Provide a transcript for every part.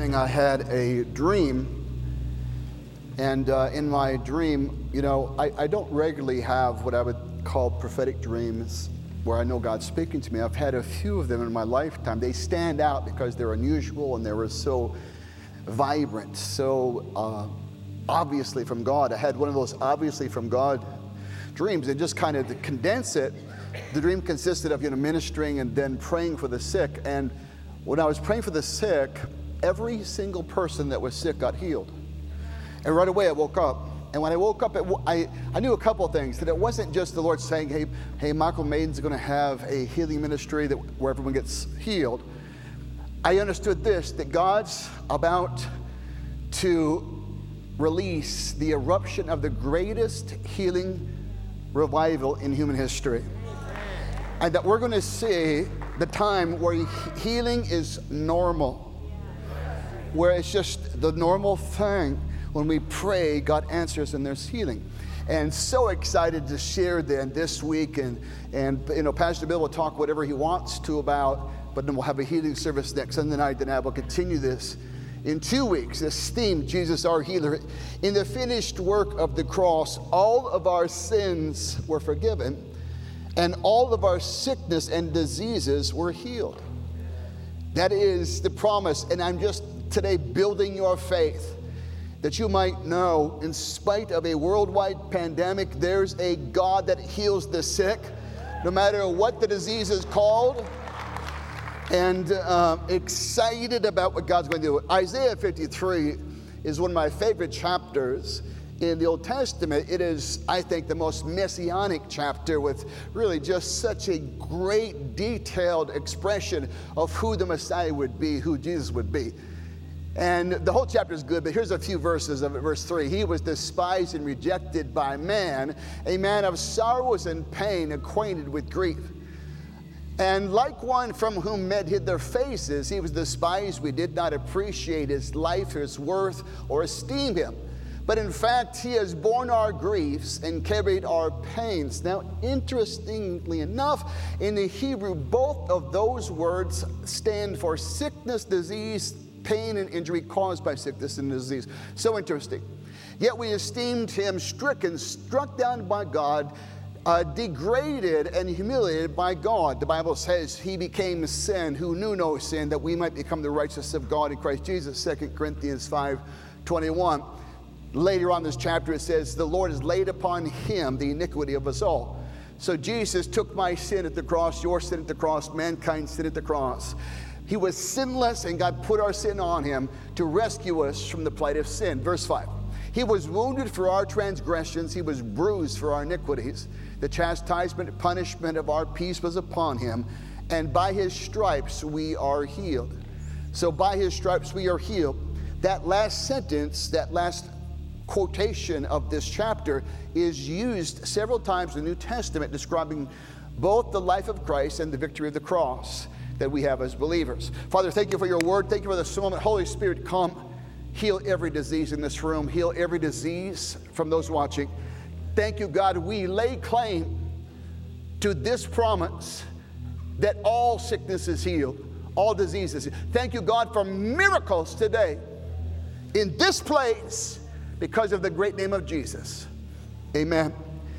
evening I had a dream, and in my dream, I don't regularly have what I would call prophetic dreams where I know God's speaking to me. I've had a few of them in my lifetime. They stand out because they're unusual and they were so vibrant, so obviously from God. I had one of those obviously from God dreams, and just kind of to condense it, the dream consisted of ministering and then praying for the sick. And when I was praying for the sick, every single person that was sick got healed. And right away I woke up. And when I woke up, I knew a couple of things. That it wasn't just the Lord saying, hey, Michael Maiden's going to have a healing ministry where everyone gets healed. I understood this, that God's about to release the eruption of the greatest healing revival in human history. And that we're going to see the time where healing is normal, where it's just the normal thing. When we pray, God answers and there's healing. And so excited to share then this week. And Pastor Bill will talk whatever he wants to about, but then we'll have a healing service next Sunday night. Then I will continue this in 2 weeks. This theme, Jesus our healer. In the finished work of the cross, all of our sins were forgiven, and all of our sickness and diseases were healed. That is the promise. And I'm just today building your faith, that you might know, in spite of a worldwide pandemic, there's a God that heals the sick, no matter what the disease is called. And excited about what God's going to do. Isaiah 53 is one of my favorite chapters in the Old Testament. It is, I think, the most messianic chapter, with really just such a great detailed expression of who the Messiah would be, who Jesus would be. And the whole chapter is good, but here's a few verses of it. Verse 3, he was despised and rejected by man, a man of sorrows and pain, acquainted with grief. And like one from whom men hid their faces, he was despised. We did not appreciate his life, his worth, or esteem him. But in fact, he has borne our griefs and carried our pains. Now, interestingly enough, in the Hebrew, both of those words stand for sickness, disease, pain, and injury caused by sickness and disease. So interesting. Yet we esteemed him stricken, struck down by God, degraded and humiliated by God. The Bible says he became sin who knew no sin, that we might become the righteousness of God in Christ Jesus. 2 Corinthians 5:21. Later on in this chapter it says, the Lord has laid upon him the iniquity of us all. So Jesus took my sin at the cross, your sin at the cross, mankind's sin at the cross. He was sinless, and God put our sin on him to rescue us from the plight of sin. Verse 5. He was wounded for our transgressions. He was bruised for our iniquities. The chastisement and punishment of our peace was upon him, and by his stripes we are healed. So by his stripes we are healed. That last sentence, that last quotation of this chapter is used several times in the New Testament, describing both the life of Christ and the victory of the cross that we have as believers. Father, thank you for your word. Thank you for this moment. Holy Spirit, come. Heal every disease in this room. Heal every disease from those watching. Thank you, God. We lay claim to this promise that all sickness is healed, all diseases. Thank you, God, for miracles today in this place because of the great name of Jesus. Amen.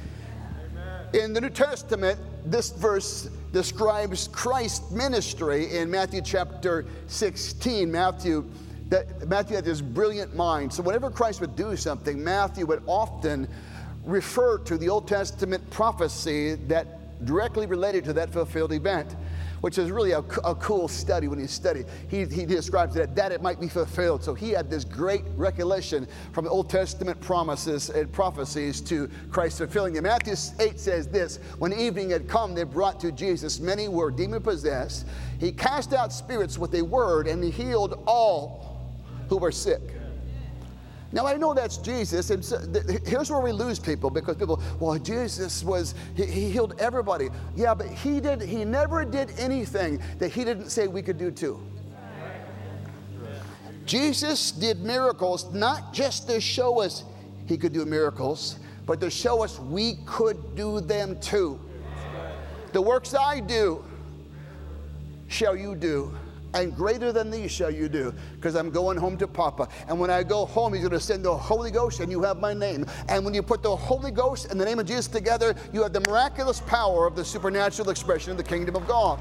Amen. In the New Testament, this verse describes Christ's ministry in Matthew chapter 16. Matthew had this brilliant mind. So whenever Christ would do something, Matthew would often refer to the Old Testament prophecy that directly related to that fulfilled event, which is really a cool study when you study. He describes that it might be fulfilled. So he had this great recollection from the Old Testament promises and prophecies to Christ fulfilling them. Matthew 8 says this, when evening had come, they brought to Jesus many who were demon-possessed. He cast out spirits with a word, and he healed all who were sick. Now, I know that's Jesus, and so here's where we lose people, because people, well, Jesus he healed everybody. Yeah, but he never did anything that he didn't say we could do too. Jesus did miracles not just to show us he could do miracles, but to show us we could do them too. The works I do shall you do, and greater than these shall you do, because I'm going home to Papa. And when I go home, he's going to send the Holy Ghost, and you have my name. And when you put the Holy Ghost and the name of Jesus together, you have the miraculous power of the supernatural expression of the kingdom of God.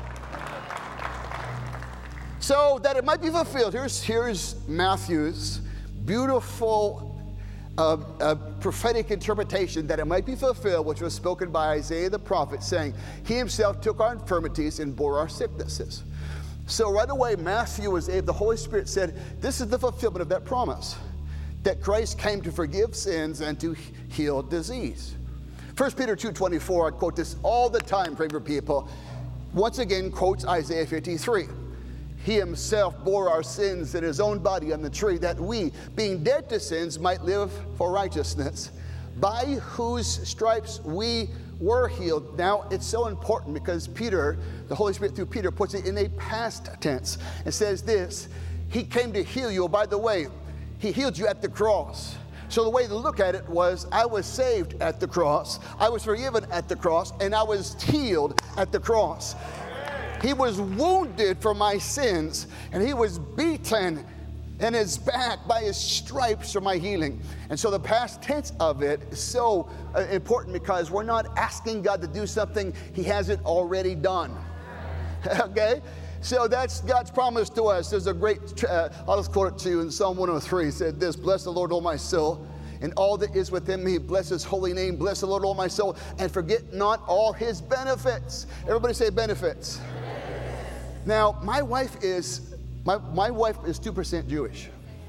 So that it might be fulfilled, here's Matthew's beautiful prophetic interpretation, that it might be fulfilled, which was spoken by Isaiah the prophet, saying, he himself took our infirmities and bore our sicknesses. So right away, Matthew was able, the Holy Spirit said, this is the fulfillment of that promise, that Christ came to forgive sins and to heal disease. 1 Peter 2:24, I quote this all the time, pray for people, once again quotes Isaiah 53. He himself bore our sins in his own body on the tree, that we, being dead to sins, might live for righteousness, by whose stripes we were healed. Now, it's so important because Peter, the Holy Spirit through Peter, puts it in a past tense. It says this, he came to heal you. Oh, by the way, he healed you at the cross. So the way to look at it was, I was saved at the cross, I was forgiven at the cross, and I was healed at the cross. He was wounded for my sins, and he was beaten in his back by his stripes for my healing. And so the past tense of it is so important, because we're not asking God to do something he hasn't already done. Okay? So that's God's promise to us. There's a great, I'll just quote it to you in Psalm 103. It said this, bless the Lord, O my soul, and all that is within me. Bless his holy name. Bless the Lord, O my soul, and forget not all his benefits. Everybody say benefits. Now, my wife is 2% Jewish.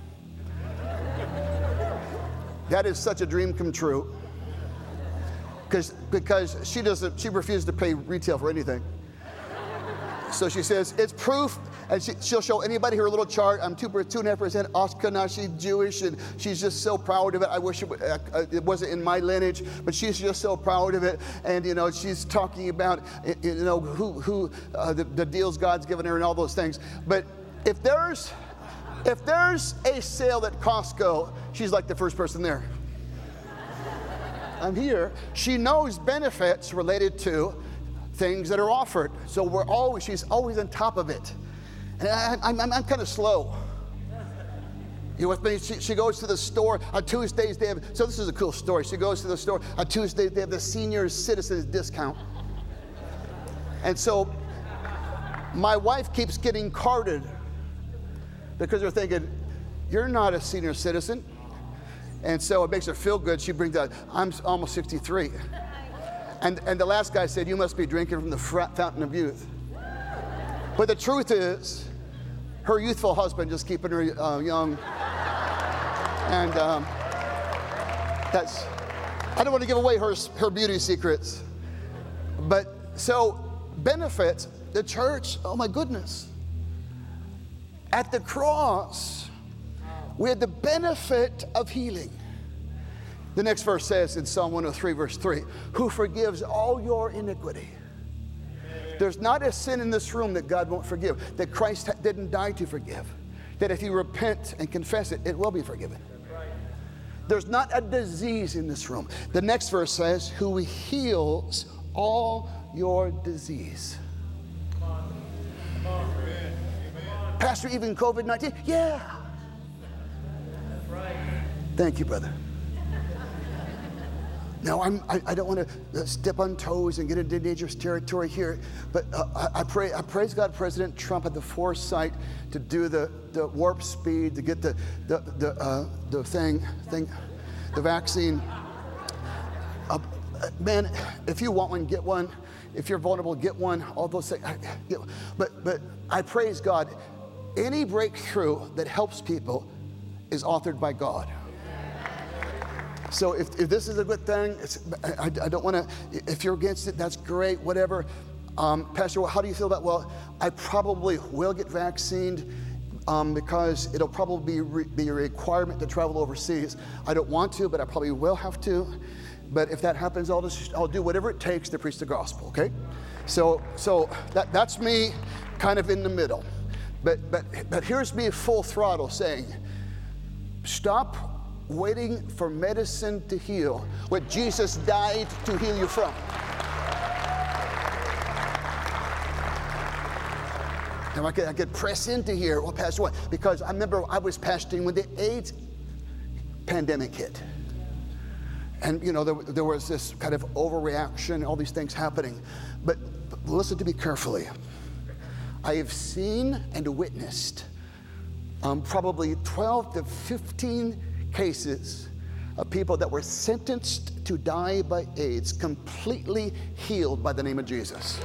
That is such a dream come true. Because she refuses to pay retail for anything. So she says, it's proof, and she'll show anybody her little chart. I'm 2.5% Ashkenazi Jewish, and she's just so proud of it. I wish it wasn't in my lineage, but she's just so proud of it. And, you know, she's talking about, you know, the deals God's given her and all those things. But if there's a sale at Costco, she's like the first person there. I'm here. She knows benefits related to things that are offered. So she's always on top of it. And I'm kind of slow. You with me? She goes to the store on Tuesdays. So this is a cool story. She goes to the store on Tuesdays. They have the senior citizens discount. And so my wife keeps getting carded because they're thinking, you're not a senior citizen. And so it makes her feel good. She brings out, I'm almost 63. And the last guy said, you must be drinking from the fountain of youth. But the truth is, her youthful husband just keeping her young. And I don't want to give away her beauty secrets. But so benefits, the church, oh my goodness. At the cross, we had the benefit of healing. The next verse says in Psalm 103, verse 3, who forgives all your iniquity. There's not a sin in this room that God won't forgive, that Christ didn't die to forgive, that if you repent and confess it, it will be forgiven. There's not a disease in this room. The next verse says, who heals all your disease. Pastor, even COVID-19? Yeah. Thank you, brother. Now, I don't want to step on toes and get into dangerous territory here, but I praise God President Trump had the foresight to do the warp speed, to get the vaccine. Man, if you want one, get one. If you're vulnerable, get one. All those things. But I praise God. Any breakthrough that helps people is authored by God. So if this is a good thing, I don't want to, if you're against it, that's great, whatever. Pastor, how do you feel about, well, I probably will get vaccinated because it'll probably be a requirement to travel overseas. I don't want to, but I probably will have to. But if that happens, I'll do whatever it takes to preach the gospel, okay? So that's me kind of in the middle. But here's me full throttle saying, stop waiting for medicine to heal what Jesus died to heal you from. Now I could press into here. Well, Pastor, what? Because I remember I was pastoring when the AIDS pandemic hit. And, you know, there was this kind of overreaction, all these things happening. But listen to me carefully. I have seen and witnessed probably 12 to 15 cases of people that were sentenced to die by AIDS completely healed by the name of Jesus.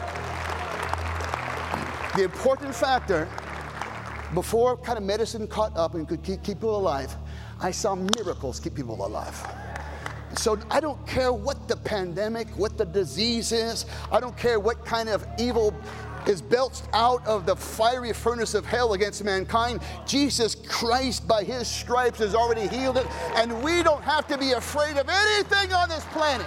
The important factor, before kind of medicine caught up and could keep people alive, I saw miracles keep people alive. So I don't care what the pandemic, what the disease is. I don't care what kind of evil is belched out of the fiery furnace of hell against mankind. Jesus Christ, by his stripes, has already healed it. And we don't have to be afraid of anything on this planet.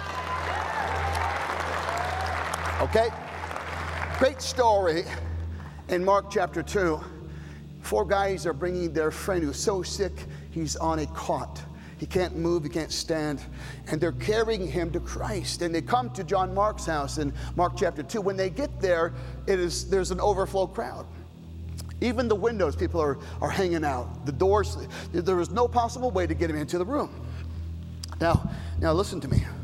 Okay? Great story in Mark chapter 2. 4 guys are bringing their friend who's so sick, he's on a cot. He can't move, he can't stand, and they're carrying him to Christ. And they come to John Mark's house in Mark chapter 2. When they get there, there's an overflow crowd. Even the windows, people are hanging out. The doors, there was no possible way to get him into the room. Now listen to me.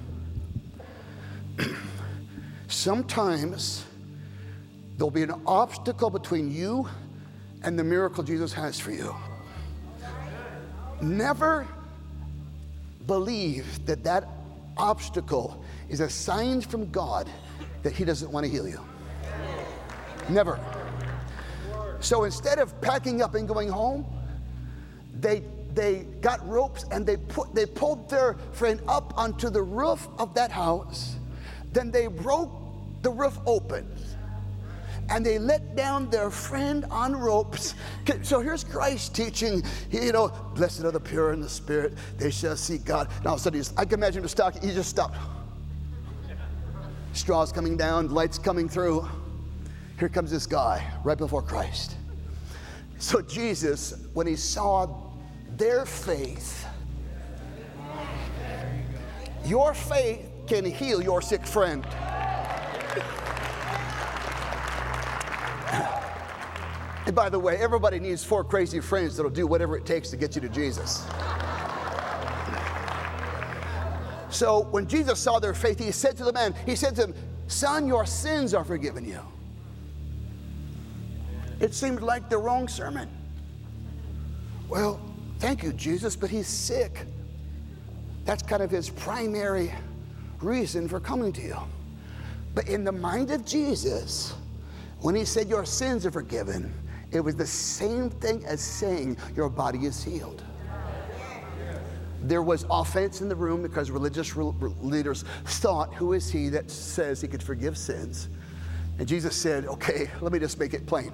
Sometimes there'll be an obstacle between you and the miracle Jesus has for you. Never believe that obstacle is a sign from God that he doesn't want to heal you. Never. So instead of packing up and going home, they got ropes and they pulled their friend up onto the roof of that house. Then they broke the roof open and they let down their friend on ropes. So here's Christ teaching, you know, blessed are the pure in the spirit, they shall see God. Now all of a sudden, I can imagine him stopping. He just stopped. Straws coming down, lights coming through. Here comes this guy right before Christ. So Jesus, when he saw their faith, your faith can heal your sick friend. And by the way, everybody needs 4 crazy friends that'll do whatever it takes to get you to Jesus. So when Jesus saw their faith, he said to the man, he said to him, son, your sins are forgiven you. It seemed like the wrong sermon. Well, thank you, Jesus, but he's sick. That's kind of his primary reason for coming to you. But in the mind of Jesus, when he said your sins are forgiven, it was the same thing as saying your body is healed. There was offense in the room because religious leaders thought, who is he that says he could forgive sins? And Jesus said, okay, let me just make it plain.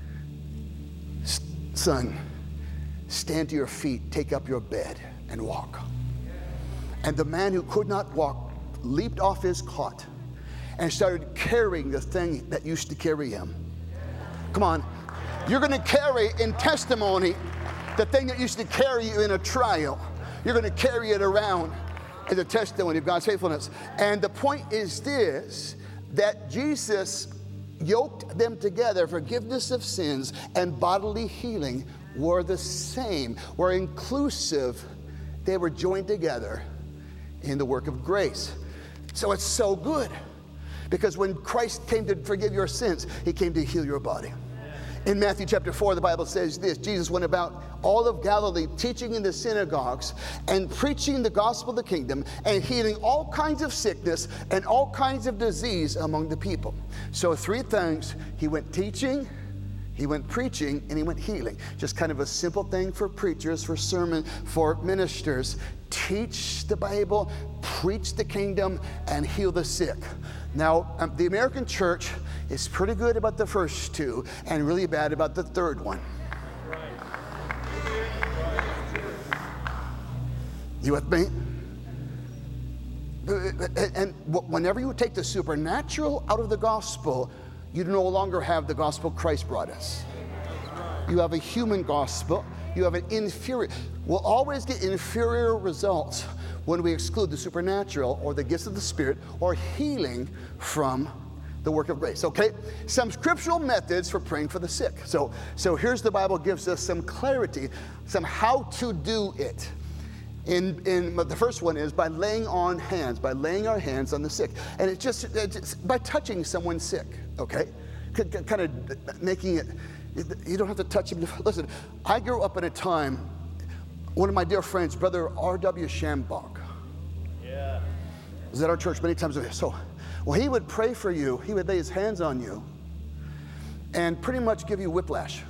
Son, stand to your feet, take up your bed, and walk. And the man who could not walk leaped off his cot and started carrying the thing that used to carry him. Come on. You're going to carry in testimony the thing that used to carry you in a trial. You're going to carry it around as a testimony of God's faithfulness. And the point is this, that Jesus yoked them together. Forgiveness of sins and bodily healing were the same, were inclusive. They were joined together in the work of grace. So it's so good, because when Christ came to forgive your sins, he came to heal your body. In Matthew chapter 4, the Bible says this, Jesus went about all of Galilee, teaching in the synagogues and preaching the gospel of the kingdom and healing all kinds of sickness and all kinds of disease among the people. So 3 things: he went teaching, he went preaching, and he went healing. Just kind of a simple thing for preachers, for sermon, for ministers. Teach the Bible, preach the kingdom, and heal the sick. Now, the American church is pretty good about the first 2 and really bad about the 3rd one. You with me? And whenever you take the supernatural out of the gospel, you no longer have the gospel Christ brought us. You have a human gospel. You have an inferior. We'll always get inferior results when we exclude the supernatural or the gifts of the Spirit or healing from the work of grace. Okay, some scriptural methods for praying for the sick. So here's the Bible gives us some clarity, some how to do it. In the first one is by laying our hands on the sick, and it's just by touching someone sick. Okay, kind of making it. You don't have to touch him. Listen, I grew up in a time. One of my dear friends, Brother R.W. Schambach, was at our church many times. So, well, he would pray for you. He would lay his hands on you, and pretty much give you whiplash.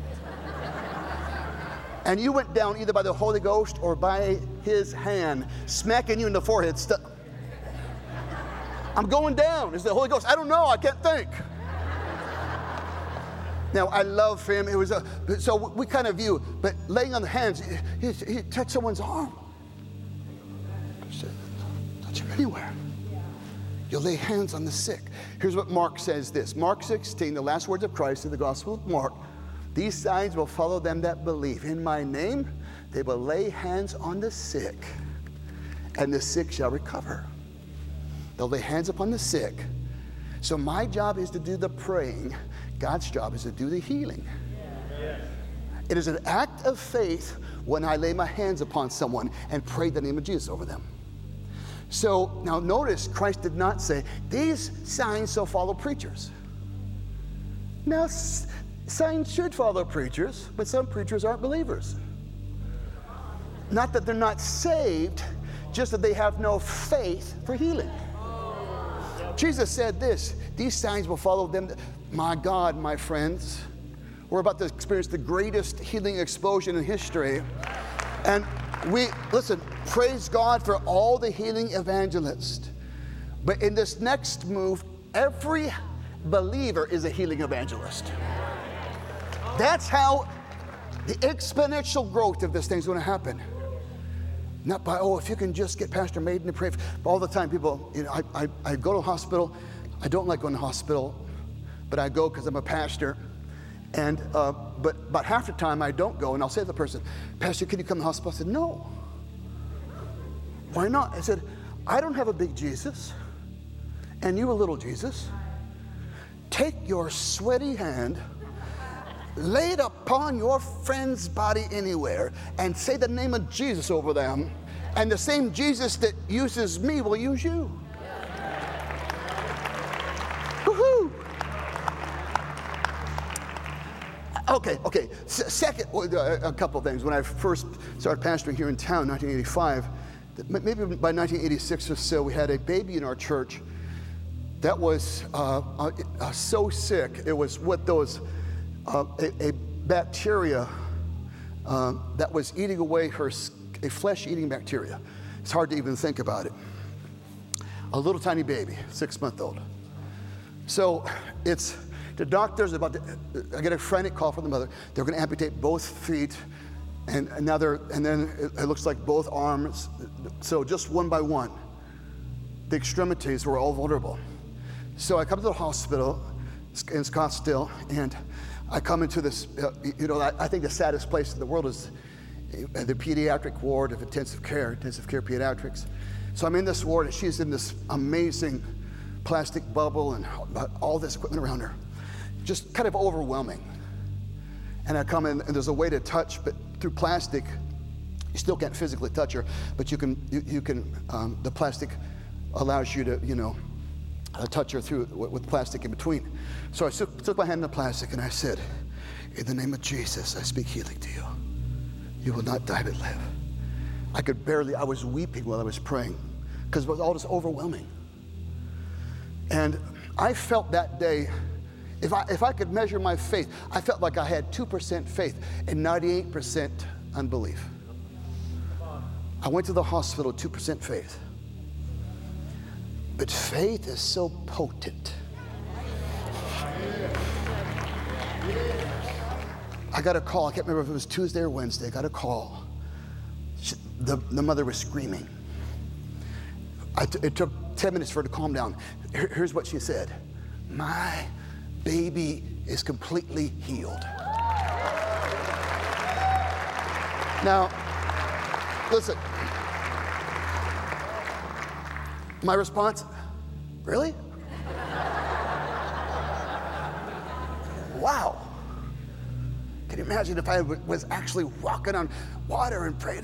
And you went down either by the Holy Ghost or by his hand, smacking you in the forehead. I'm going down. Is the Holy Ghost? I don't know. I can't think. Now, I love him. It was so we kind of view, but laying on the hands, he touched someone's arm. Touch him anywhere. You'll lay hands on the sick. Here's what Mark says this. Mark 16, the last words of Christ in the Gospel of Mark. These signs will follow them that believe. In my name, they will lay hands on the sick, and the sick shall recover. They'll lay hands upon the sick. So my job is to do the praying. God's job is to do the healing. Yes. It is an act of faith when I lay my hands upon someone and pray the name of Jesus over them. So now notice, Christ did not say, these signs shall follow preachers. Now, signs should follow preachers, but some preachers aren't believers. Not that they're not saved, just that they have no faith for healing. Jesus said this, these signs will follow them. My God, my friends, we're about to experience the greatest healing explosion in history. And listen, praise God for all the healing evangelists. But in this next move, every believer is a healing evangelist. That's how the exponential growth of this thing's going to happen. Not by, if you can just get Pastor Maiden to pray. All the time people, I go to a hospital. I don't like going to the hospital, but I go because I'm a pastor. And but about half the time I don't go, and I'll say to the person, Pastor, can you come to the hospital? I said, no. Why not? I said, I don't have a big Jesus, and you a little Jesus. Take your sweaty hand, lay it upon your friend's body anywhere, and say the name of Jesus over them, and the same Jesus that uses me will use you. Woohoo! Okay. Second, a couple of things. When I first started pastoring here in town, 1985, maybe by 1986 or so, we had a baby in our church that was so sick. It was with those a bacteria that was eating away a flesh-eating bacteria. It's hard to even think about it. A little tiny baby, 6-month-old. So the doctor's I get a frantic call from the mother. They're going to amputate both feet, and then it looks like both arms. So just one by one, the extremities were all vulnerable. So I come to the hospital in Scottsdale, and I come into this, I think the saddest place in the world is the pediatric ward of intensive care pediatrics. So I'm in this ward, and she's in this amazing plastic bubble and all this equipment around her. Just kind of overwhelming. And I come in, and there's a way to touch, but through plastic, you still can't physically touch her, but you can, the plastic allows you to, touch her through with plastic in between. So I took my hand in the plastic, and I said, in the name of Jesus, I speak healing to you. You will not die but live. I was weeping while I was praying, because it was all just overwhelming. And I felt that day, if I could measure my faith, I felt like I had 2% faith and 98% unbelief. I went to the hospital, 2% faith. But faith is so potent. I got a call. I can't remember if it was Tuesday or Wednesday. I got a call. The mother was screaming. It took 10 minutes for her to calm down. Here's what she said. My baby is completely healed. Now, listen. My response, really? wow. Can you imagine if I was actually walking on water and prayed?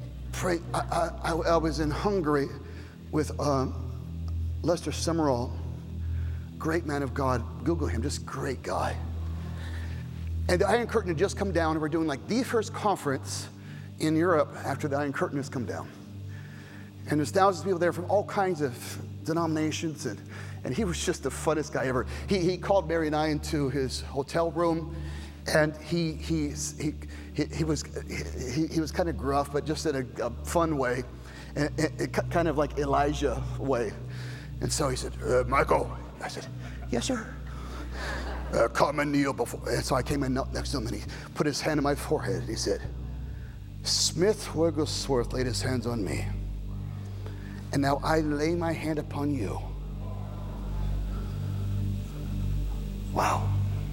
I was in Hungary with Lester Summerall, great man of God. Google him, just great guy. And the Iron Curtain had just come down, and we're doing like the first conference in Europe after the Iron Curtain has come down. And there's thousands of people there from all kinds of denominations, and he was just the funnest guy ever. He called Mary and I into his hotel room, and he was kind of gruff, but just in a fun way, and kind of like Elijah way. And so he said, Michael. I said, yes, sir. Come and kneel before. And so I came and knelt next to him, and he put his hand on my forehead, and he said, Smith Wigglesworth laid his hands on me, and now I lay my hand upon you. Wow.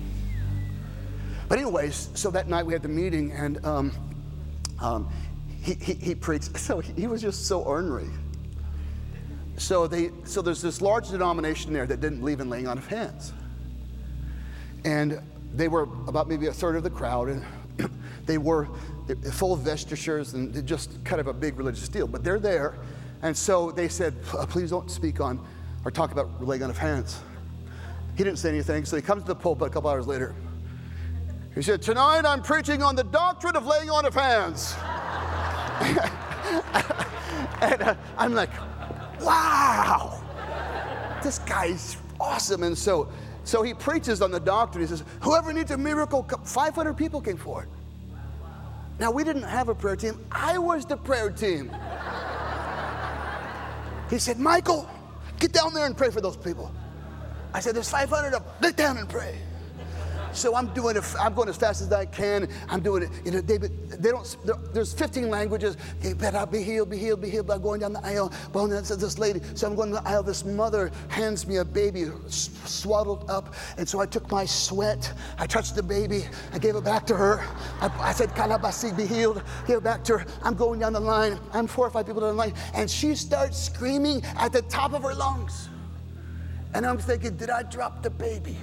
But anyways, so that night we had the meeting, and he preached. So he was just so ornery. So there's this large denomination there that didn't believe in laying on of hands. And they were about maybe a third of the crowd, and they were full of vestures and just kind of a big religious deal. But they're there, and so they said, please don't speak on or talk about laying on of hands. He didn't say anything, so he comes to the pulpit a couple hours later. He said, tonight I'm preaching on the doctrine of laying on of hands. And I'm like, wow, this guy's awesome. And so he preaches on the doctrine. He says, whoever needs a miracle, 500 people came forward. Now, we didn't have a prayer team. I was the prayer team. He said, Michael, get down there and pray for those people. I said, there's 500 of them. Get down and pray. So I'm going as fast as I can. I'm doing it. You know, there's 15 languages. They better be healed, be healed, be healed by going down the aisle. Well, then says this lady. So I'm going down the aisle. This mother hands me a baby swaddled up. And so I took my sweat. I touched the baby. I gave it back to her. I said, Kalabasi, be healed. Gave it back to her. I'm going down the line. I'm 4 or 5 people down the line. And she starts screaming at the top of her lungs. And I'm thinking, did I drop the baby?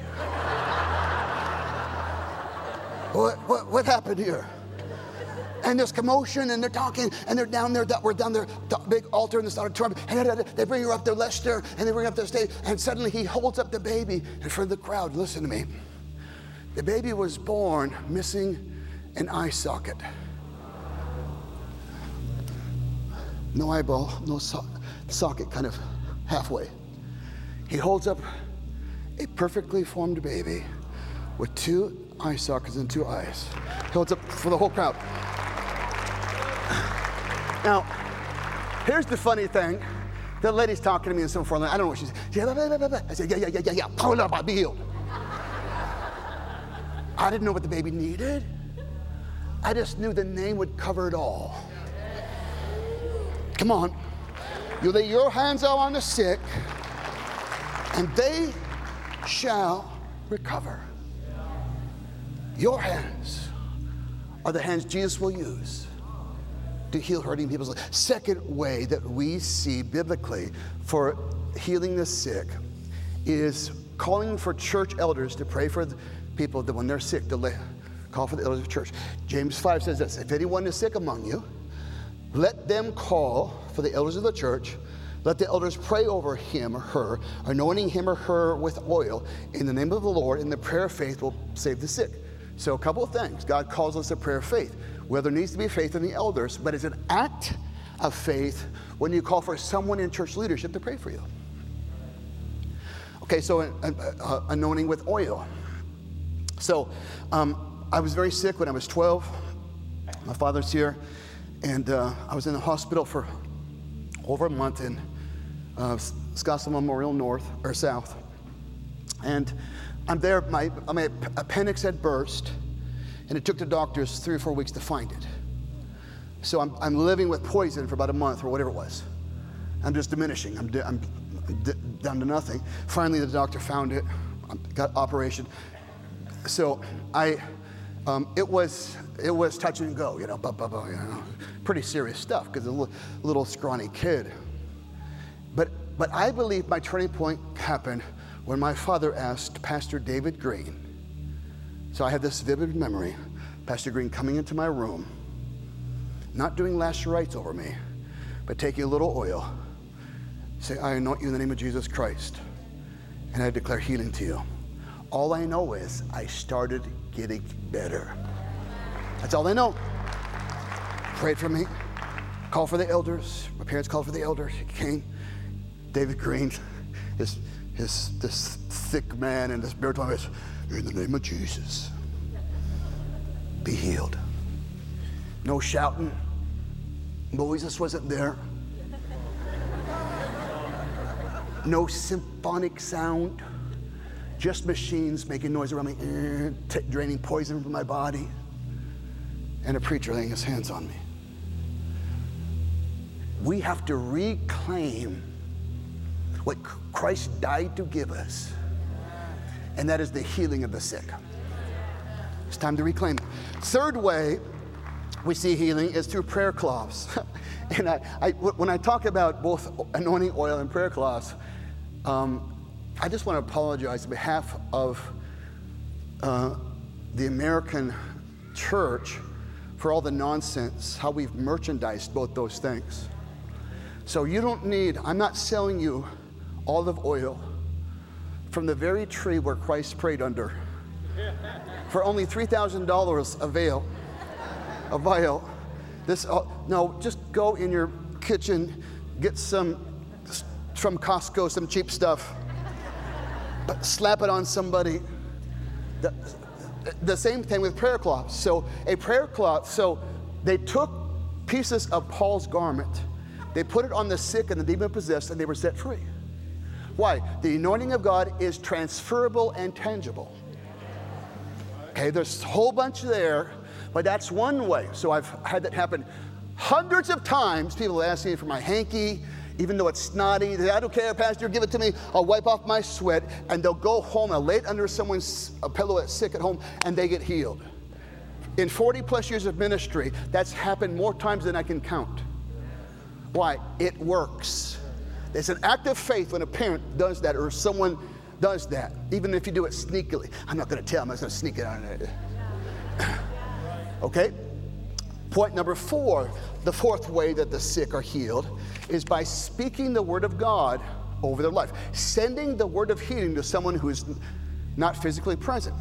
What happened here? And there's commotion, and they're talking, and they're down there. We're down there, the big altar in this auditorium, and they bring her up there, Lester, and they bring her up the stage, and suddenly he holds up the baby in front of the crowd. Listen to me. The baby was born missing an eye socket. No eyeball, no socket, kind of halfway. He holds up a perfectly formed baby with 2 eye sockets and 2 eyes. He holds up for the whole crowd. Now, here's the funny thing. The lady's talking to me in some foreign language. I don't know what she's saying. I said, yeah. Hold up, I'll be healed. I didn't know what the baby needed. I just knew the name would cover it all. Come on. You lay your hands out on the sick, and they shall recover. Your hands are the hands Jesus will use to heal hurting people's lives. Second way that we see biblically for healing the sick is calling for church elders to pray for the people that when they're sick, to call for the elders of the church. James 5 says this, if anyone is sick among you, let them call for the elders of the church. Let the elders pray over him or her, anointing him or her with oil in the name of the Lord, and the prayer of faith will save the sick. So a couple of things. God calls us a prayer of faith. Well, there needs to be faith in the elders, but it's an act of faith when you call for someone in church leadership to pray for you. Okay, so anointing with oil. So I was very sick when I was 12. My father's here, and I was in the hospital for over a month in Scottsdale Memorial North or South. And I'm there, my appendix had burst, and it took the doctors 3 or 4 weeks to find it. So I'm living with poison for about a month or whatever it was. I'm just diminishing. I'm down to nothing. Finally, the doctor found it. Got operation. So it was touch and go, you know, pretty serious stuff because a little scrawny kid. But I believe my turning point happened when my father asked Pastor David Green So I have this vivid memory, Pastor Green coming into my room, not doing last rites over me, but taking a little oil, say, I anoint you in the name of Jesus Christ, and I declare healing to you. All I know is I started getting better. That's all I know. Prayed for me, called for the elders. My parents called for the elders. He came. David Green, this thick man in this baritone voice, in the name of Jesus, be healed. No shouting. Moses wasn't there. No symphonic sound. Just machines making noise around me, draining poison from my body. And a preacher laying his hands on me. We have to reclaim what Christ died to give us, and that is the healing of the sick. It's time to reclaim. Third way we see healing is through prayer cloths. And when I talk about both anointing oil and prayer cloths, I just want to apologize on behalf of the American church for all the nonsense, how we've merchandised both those things. So you don't need, I'm not selling you olive oil from the very tree where Christ prayed under for only $3,000 a vial. No, just go in your kitchen, get some from Costco, some cheap stuff, but slap it on somebody. The same thing with prayer cloths. So a prayer cloth, so they took pieces of Paul's garment, they put it on the sick and the demon possessed, and they were set free. Why? The anointing of God is transferable and tangible. Okay, there's a whole bunch there, but that's one way. So I've had that happen hundreds of times. People ask me for my hanky, even though it's snotty. They say, I don't care, Pastor, give it to me. I'll wipe off my sweat. And they'll go home, I'll lay it under a pillow that's sick at home, and they get healed. In 40 plus years of ministry, that's happened more times than I can count. Why? It works. It's an act of faith when a parent does that or someone does that, even if you do it sneakily. I'm not going to tell them, I'm just going to sneak it on. Okay? Point number 4, the fourth way that the sick are healed is by speaking the word of God over their life, sending the word of healing to someone who is not physically present.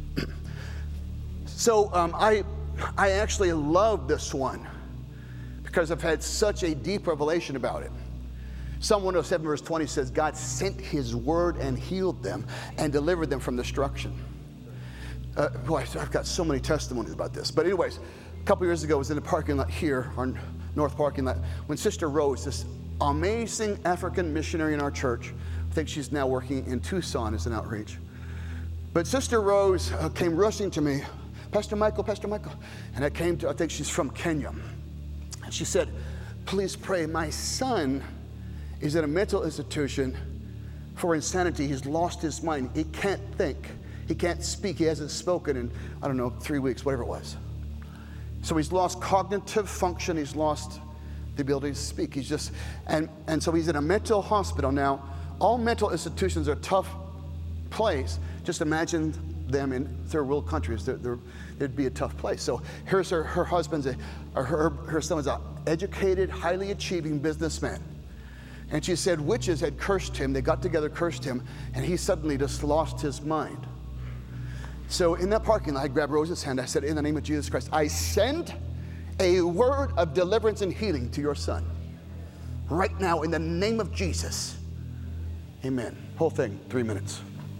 So I actually love this one because I've had such a deep revelation about it. Psalm 107 verse 20 says, God sent his word and healed them and delivered them from destruction. Boy, I've got so many testimonies about this. But anyways, a couple years ago, I was in a parking lot here, our north parking lot, when Sister Rose, this amazing African missionary in our church, I think she's now working in Tucson as an outreach. But Sister Rose came rushing to me, Pastor Michael. And I think she's from Kenya. And she said, please pray. My son is in a mental institution for insanity. He's lost his mind. He can't think. He can't speak. He hasn't spoken in, 3 weeks, whatever it was. So he's lost cognitive function. He's lost the ability to speak. He's just, and so he's in a mental hospital. Now, all mental institutions are a tough place. Just imagine them in third world countries. There'd be a tough place. So here's her husband's, her son was an educated, highly achieving businessman. And she said witches had cursed him. They got together, cursed him, and he suddenly just lost his mind. So in that parking lot, I grabbed Rose's hand. I said, in the name of Jesus Christ, I send a word of deliverance and healing to your son. Right now, in the name of Jesus. Amen. Whole thing, 3 minutes.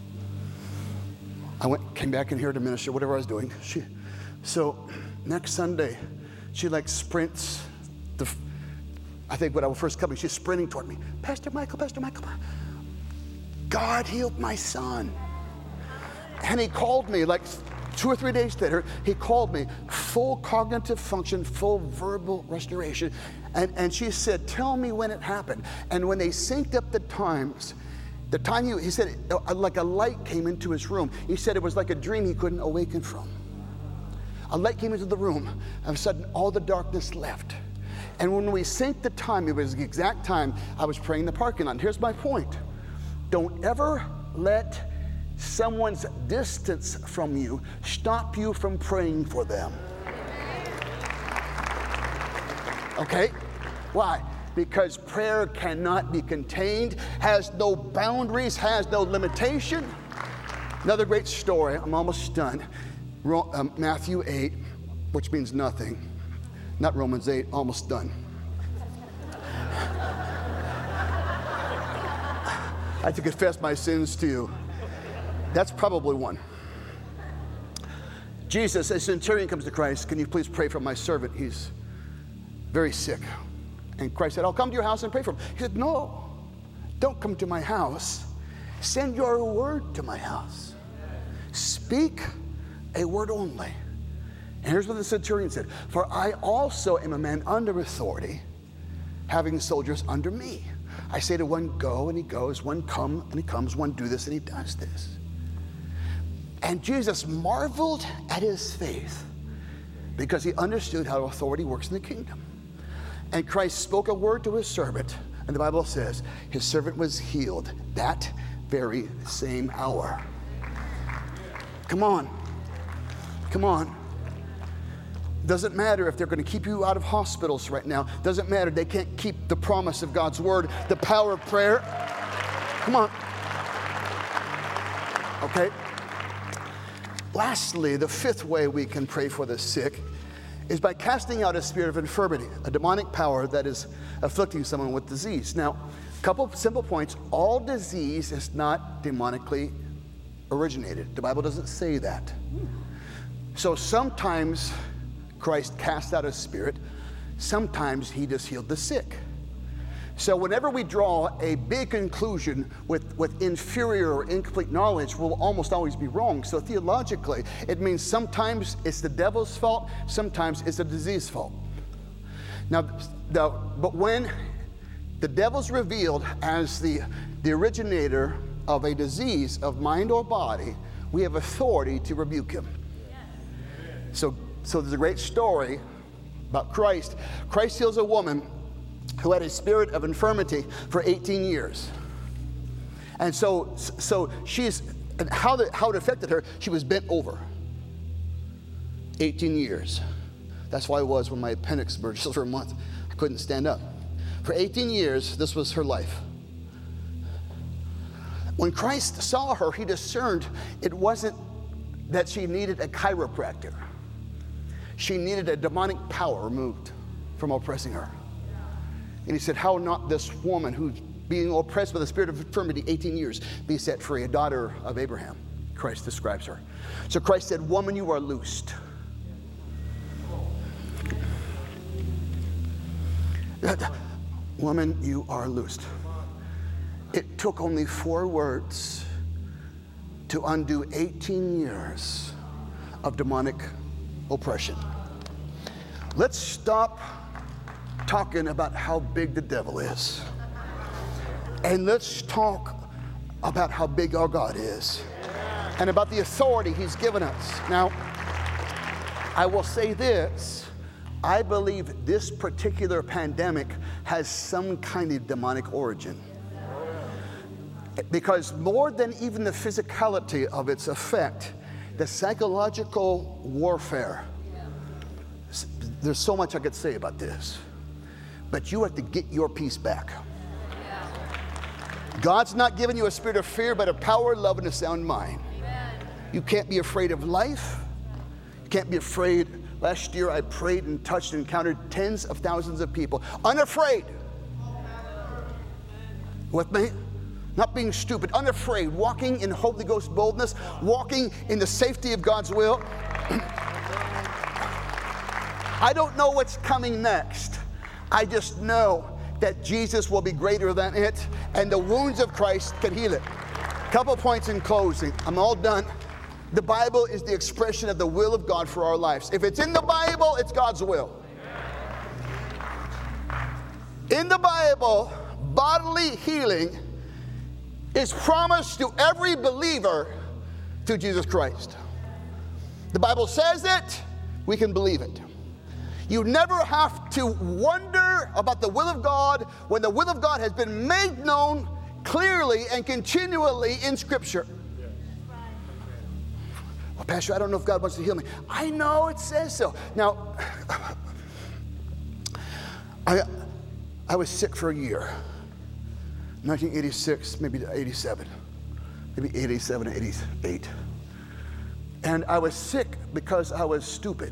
I came back in here to minister, whatever I was doing. So next Sunday, she sprints. I think when I was first coming, she's sprinting toward me. Pastor Michael. God healed my son. And he called me 2 or 3 days later. He called me, full cognitive function, full verbal restoration. And she said, tell me when it happened. And when they synced up the times, he said, like a light came into his room. He said it was like a dream he couldn't awaken from. A light came into the room. All of a sudden, all the darkness left. And when we synced the time, it was the exact time I was praying in the parking lot. And here's my point. Don't ever let someone's distance from you stop you from praying for them. Okay? Why? Because prayer cannot be contained, has no boundaries, has no limitation. Another great story, I'm almost done. Matthew 8, which means nothing. Not Romans 8, almost done. I have to confess my sins to you. That's probably one. Jesus, a centurion comes to Christ, can you please pray for my servant? He's very sick. And Christ said, I'll come to your house and pray for him. He said, no, don't come to my house. Send your word to my house. Speak a word only. And here's what the centurion said. For I also am a man under authority, having soldiers under me. I say to one, go, and he goes. One, come, and he comes. One, do this, and he does this. And Jesus marveled at his faith because he understood how authority works in the kingdom. And Christ spoke a word to his servant, and the Bible says his servant was healed that very same hour. Come on. Come on. Doesn't matter if they're going to keep you out of hospitals right now. Doesn't matter. They can't keep the promise of God's word, the power of prayer. Come on. Okay. Lastly, the fifth way we can pray for the sick is by casting out a spirit of infirmity, a demonic power that is afflicting someone with disease. Now, a couple of simple points. All disease is not demonically originated. The Bible doesn't say that. So sometimes Christ cast out a spirit. Sometimes he just healed the sick. So whenever we draw a big conclusion with inferior or incomplete knowledge, we'll almost always be wrong. So theologically, it means sometimes it's the devil's fault, sometimes it's the disease fault. Now, but when the devil's revealed as the originator of a disease of mind or body, we have authority to rebuke him. So there's a great story about Christ. Christ heals a woman who had a spirit of infirmity for 18 years. And so how it affected her, she was bent over. 18 years. That's why it was when my appendix burst for a month. I couldn't stand up. For 18 years, this was her life. When Christ saw her, he discerned it wasn't that she needed a chiropractor. She needed a demonic power removed from oppressing her. And he said, how not this woman who's being oppressed by the spirit of infirmity 18 years be set free, a daughter of Abraham? Christ describes her. So Christ said, woman, you are loosed. Woman, you are loosed. It took only 4 words to undo 18 years of demonic oppression. Let's stop talking about how big the devil is. And let's talk about how big our God is and about the authority he's given us. Now, I will say this. I believe this particular pandemic has some kind of demonic origin. Because more than even the physicality of its effect, the psychological warfare, there's so much I could say about this. But you have to get your peace back. God's not giving you a spirit of fear, but a power, love, and a sound mind. You can't be afraid of life. You can't be afraid. Last year I prayed and touched and encountered tens of thousands of people. Unafraid. With me? Not being stupid. Unafraid. Walking in Holy Ghost boldness. Walking in the safety of God's will. I don't know what's coming next. I just know that Jesus will be greater than it, and the wounds of Christ can heal it. Couple points in closing. I'm all done. The Bible is the expression of the will of God for our lives. If it's in the Bible, it's God's will. In the Bible, bodily healing is promised to every believer through Jesus Christ. The Bible says it, we can believe it. You never have to wonder about the will of God when the will of God has been made known clearly and continually in Scripture. Well, Pastor, I don't know if God wants to heal me. I know it says so. Now, I was sick for a year. 1986, maybe 87. Maybe 87, 88. And I was sick because I was stupid.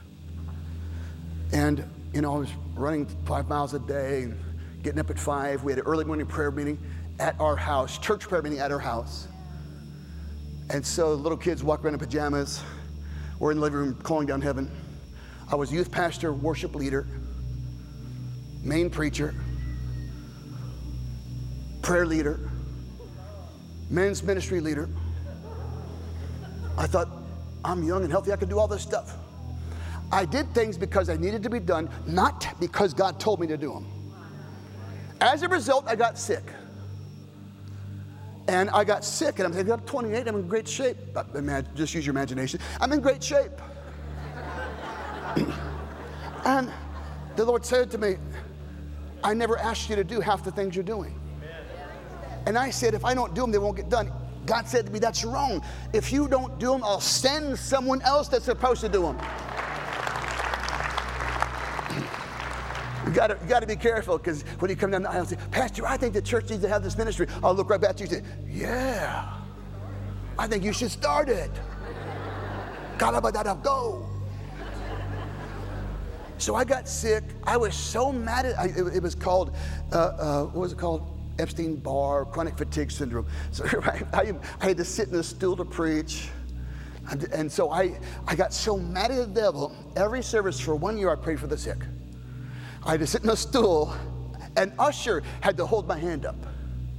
And, I was running 5 miles a day, and getting up at 5. We had an early morning prayer meeting at our house, church prayer meeting at our house. And so the little kids walk around in pajamas. We're in the living room calling down heaven. I was youth pastor, worship leader, main preacher, prayer leader, men's ministry leader. I thought, I'm young and healthy, I can do all this stuff. I did things because I needed to be done, not because God told me to do them. As a result, I got sick. And I got sick, and I'm thinking, I'm 28, I'm in great shape. Just use your imagination. I'm in great shape. And the Lord said to me, I never asked you to do half the things you're doing. And I said, if I don't do them, they won't get done. God said to me, that's wrong. If you don't do them, I'll send someone else that's supposed to do them. You got to be careful, because when you come down the aisle and say, Pastor, I think the church needs to have this ministry. I'll look right back to you and say, yeah, I think you should start it. Go. So I got sick. I was so mad at it was called, what was it called? Epstein-Barr, chronic fatigue syndrome. So I had to sit in a stool to preach. And so I got so mad at the devil. Every service for 1 year, I prayed for the sick. I had to sit in a stool, and usher had to hold my hand up.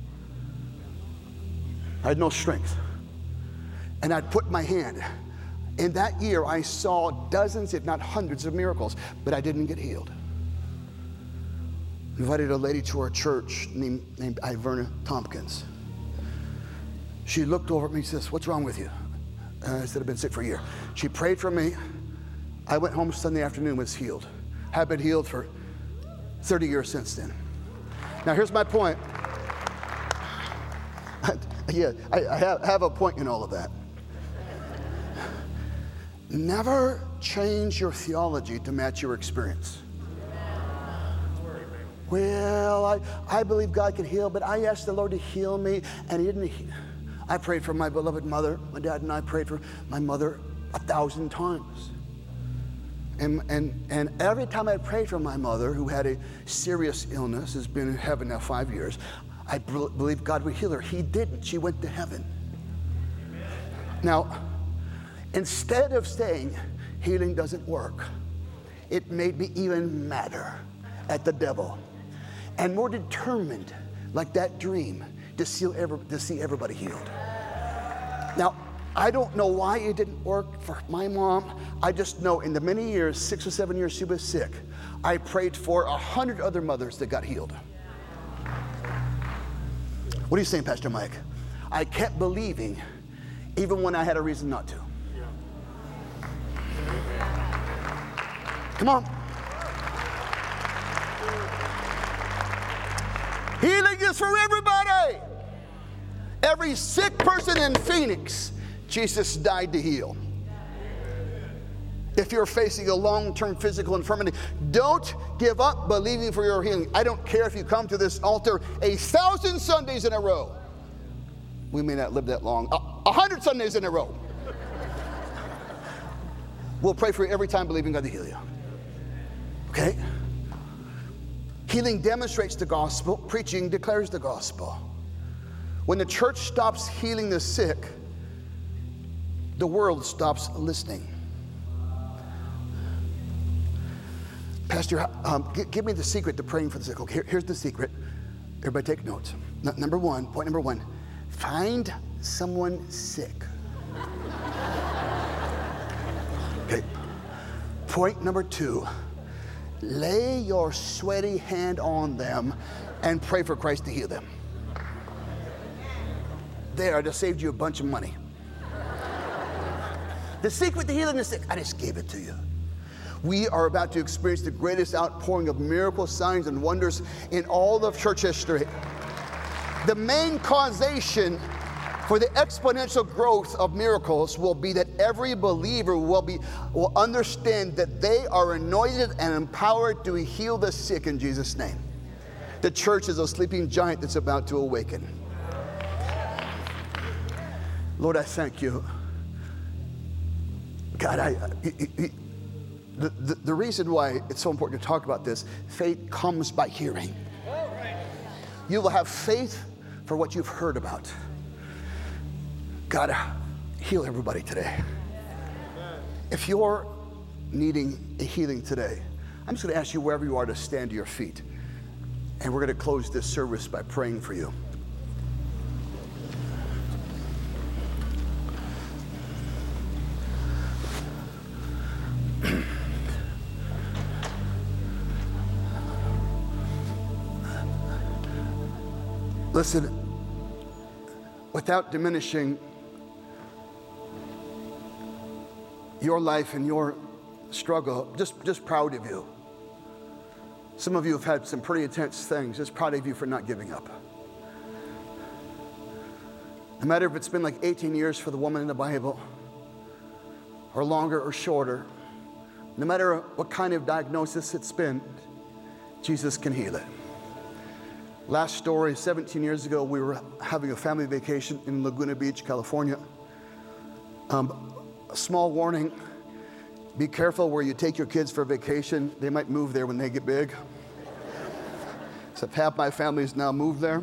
I had no strength. And I'd put my hand. In that year, I saw dozens, if not hundreds of miracles, but I didn't get healed. Invited a lady to our church named Iverna Tompkins. She looked over at me and says, what's wrong with you? I said, I've been sick for a year. She prayed for me. I went home Sunday afternoon, was healed. Have been healed for 30 years since then. Now here's my point. I have a point in all of that. Never change your theology to match your experience. Well, I believe God can heal, but I asked the Lord to heal me, and He didn't. I prayed for my beloved mother. My dad and I prayed for my mother 1,000 times. And every time I prayed for my mother, who had a serious illness, has been in heaven now 5 years, I believed God would heal her. He didn't. She went to heaven. Now, instead of saying healing doesn't work, it made me even madder at the devil and more determined, like that dream, to see everybody healed. Now, I don't know why it didn't work for my mom. I just know in the many years, 6 or 7 years she was sick, I prayed for 100 other mothers that got healed. What are you saying, Pastor Mike? I kept believing even when I had a reason not to. Come on. Healing is for everybody. Every sick person in Phoenix, Jesus died to heal. If you're facing a long-term physical infirmity, don't give up believing for your healing. I don't care if you come to this altar 1,000 Sundays in a row. We may not live that long. 100 Sundays in a row. We'll pray for you every time, believing God to heal you. Okay? Healing demonstrates the gospel. Preaching declares the gospel. When the church stops healing the sick, the world stops listening. Pastor, give me the secret to praying for the sick. Okay, here's the secret. Everybody take notes. Point number one, find someone sick. Okay. Point number 2, lay your sweaty hand on them and pray for Christ to heal them. There, I just saved you a bunch of money. The secret to healing the sick, I just gave it to you. We are about to experience the greatest outpouring of miracles, signs, and wonders in all of church history. The main causation For the exponential growth of miracles will be that every believer will understand that they are anointed and empowered to heal the sick in Jesus' name. The church is a sleeping giant that's about to awaken. Lord, I thank you. God, the reason why it's so important to talk about this, faith comes by hearing. You will have faith for what you've heard about. God, heal everybody today. If you're needing a healing today, I'm just going to ask you wherever you are to stand to your feet. And we're going to close this service by praying for you. Listen, without diminishing your life and your struggle, just proud of you. Some of you have had some pretty intense things. Just proud of you for not giving up. No matter if it's been like 18 years for the woman in the Bible, or longer or shorter, no matter what kind of diagnosis it's been, Jesus can heal it. Last story, 17 years ago, we were having a family vacation in Laguna Beach, California. A small warning, be careful where you take your kids for vacation. They might move there when they get big. So half my family's now moved there.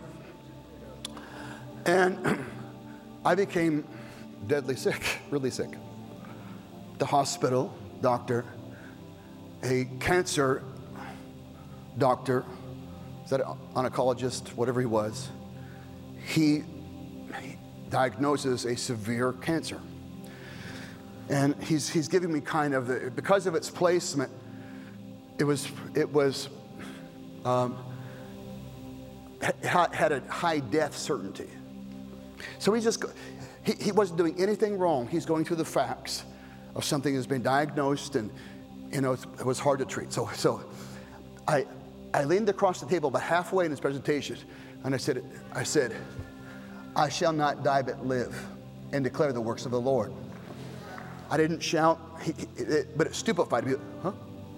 And I became deadly sick, really sick. The hospital doctor, a cancer doctor, is that an oncologist, whatever he was, he diagnoses a severe cancer. And he's giving me kind of because of its placement, had a high death certainty. So he wasn't doing anything wrong. He's going through the facts of something that's been diagnosed, and it was hard to treat. So I leaned across the table about halfway in his presentation, and I said, I shall not die but live and declare the works of the Lord. I didn't shout, but it stupefied me. Huh?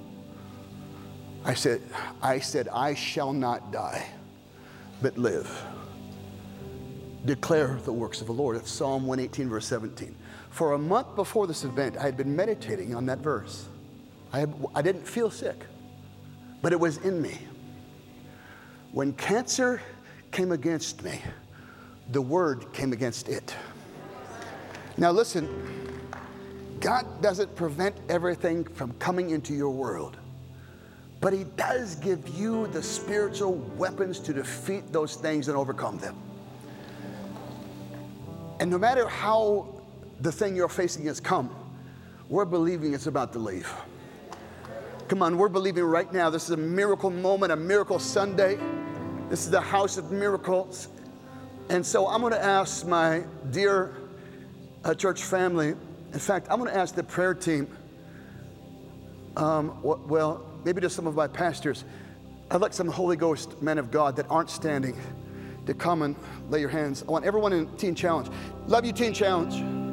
I said, I shall not die but live. Declare the works of the Lord. It's Psalm 118, verse 17. For a month before this event, I had been meditating on that verse. I didn't feel sick, but it was in me. When cancer came against me, the word came against it. Now listen, God doesn't prevent everything from coming into your world, but he does give you the spiritual weapons to defeat those things and overcome them. And no matter how the thing you're facing has come, we're believing it's about to leave. Come on, we're believing right now. This is a miracle moment, a miracle Sunday. This is the house of miracles. And so I'm going to ask my dear church family, in fact, I'm going to ask the prayer team, maybe just some of my pastors. I'd like some Holy Ghost men of God that aren't standing to come and lay your hands. I want everyone in Teen Challenge. Love you, Teen Challenge.